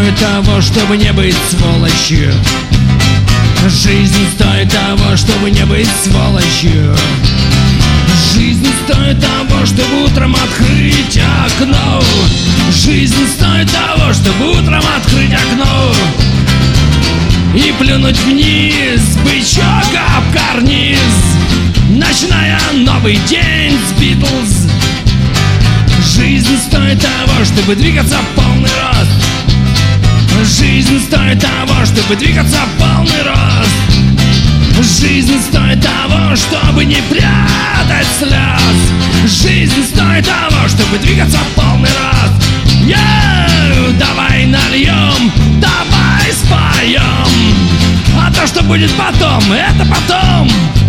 стоит того, чтобы не быть сволочью. Жизнь стоит того, чтобы не быть сволочью. Жизнь стоит того, чтобы утром открыть окно. Жизнь стоит того, чтобы утром открыть окно и плюнуть вниз, бычок об карниз, начиная новый день с Битлз. Жизнь стоит того, чтобы двигаться в полный рост. Жизнь стоит того, чтобы двигаться в полный рост. Жизнь стоит того, чтобы не прятать слез. Жизнь стоит того, чтобы двигаться в полный рост. Давай нальем, давай споем, а то, что будет потом, это потом.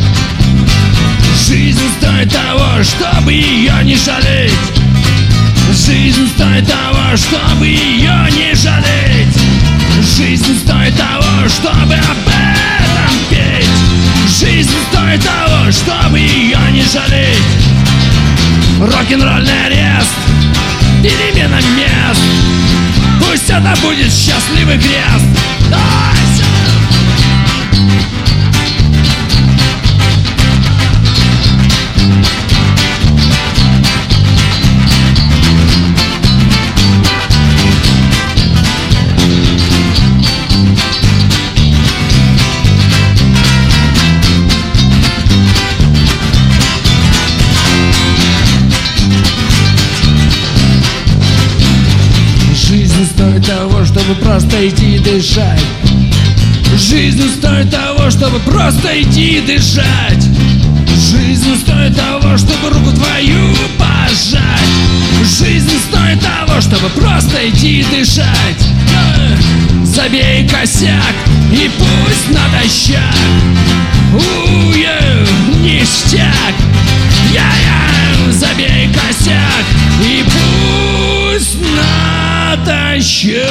Жизнь стоит того, чтобы ее не жалеть. Жизнь стоит того, чтобы ее не жалеть. Жизнь стоит того, чтобы об этом петь. Жизнь стоит того, чтобы ее не жалеть. Рок-н-ролльный арест, перемена мест, пусть это будет счастливый крест. Жизнь стоит того, чтобы просто идти и дышать. Жизнь стоит того, чтобы просто идти и дышать. Жизнь стоит того, чтобы руку твою пожать. Жизнь стоит того, чтобы просто идти и дышать. Забей косяк и пусть натощак. Ништяк. Забей косяк и пусть натощак.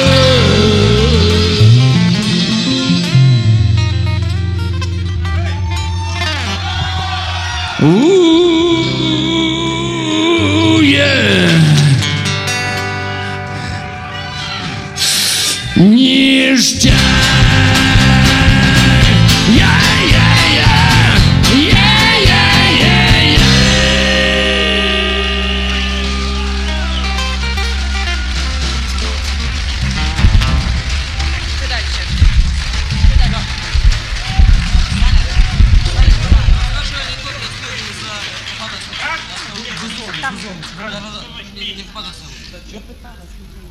Ништяк. Там не впадаться.